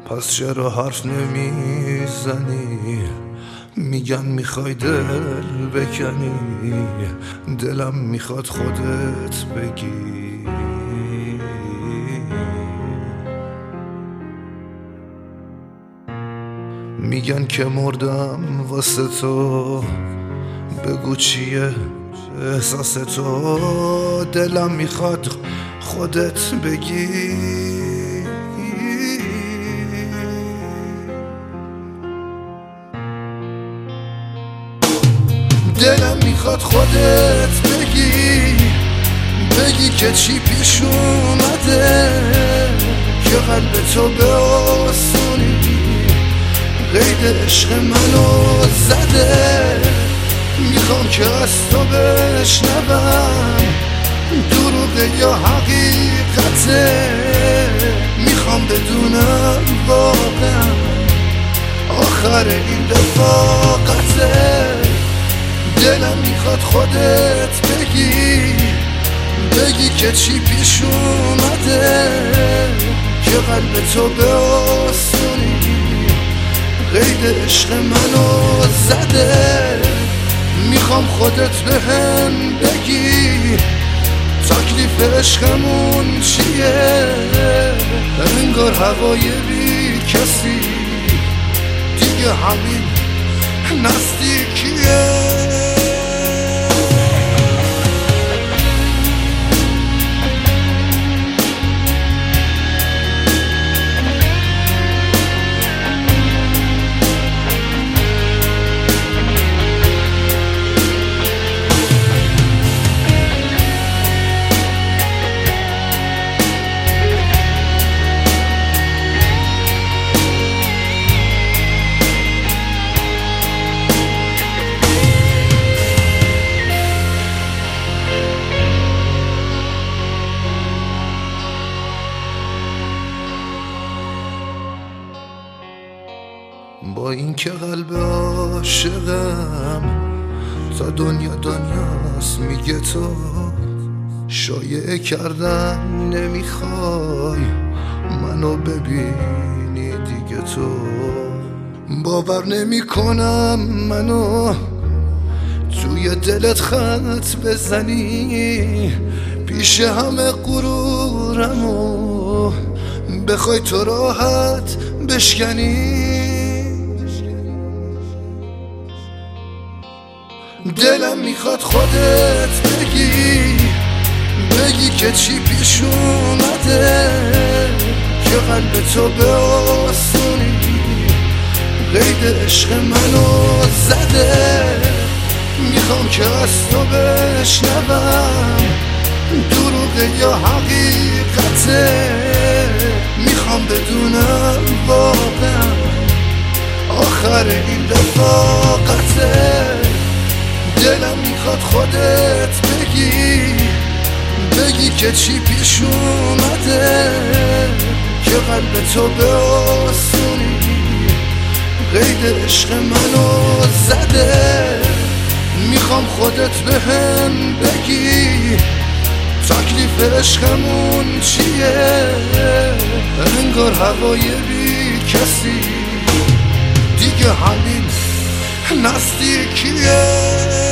پس چرا حرف نمیزنی؟ میگن میخوای دل بکنی، دلم میخواد خودت بگی. میگن که مردم واسه تو، بگو چیه احساس تو؟ دلم میخواد خودت بگی. دلم میخواد خودت بگی، بگی که چی پیش اومده، که قلب تو به آسونی قید عشق منو زده. میخوام که از تو بشنوم دروغه یا حقیقته، میخوام بدونم واقعا آخر این رفاقته. دلم میخواد خودت بگی، بگی که چی پیش اومده، که قلب تو به آسونی قید عشق منو زده. میخوام خودت بهم بگی تکلیف عشقمون چیه؟ انگار هوای بی کسی دیگه همین نزدیکیه. با این که قلب عاشقم تا دنیاست میگه تو شایعه کردن نمیخوای منو ببینی دیگه. تو باور نمی کنم منو توی دلت خط بزنی، پیش همه غرورمو بخوای تو راحت بشکنی. دلم میخواد خودت بگی، بگی که چی پیش اومده، که قلب تو به آسونی قید عشق منو زده. میخوام که از تو بشنوم دروغه یا حقیقته، میخوام بدونم واقعا آخر این رفاقته. دلم میخواد خودت بگی، بگی که چی پیش اومده، که قلب تو به آسونی قید عشق منو زده. میخوام خودت بهم بگی تکلیف عشقمون چیه؟ انگار هوای بی کسی دیگه همین نزدیکیه.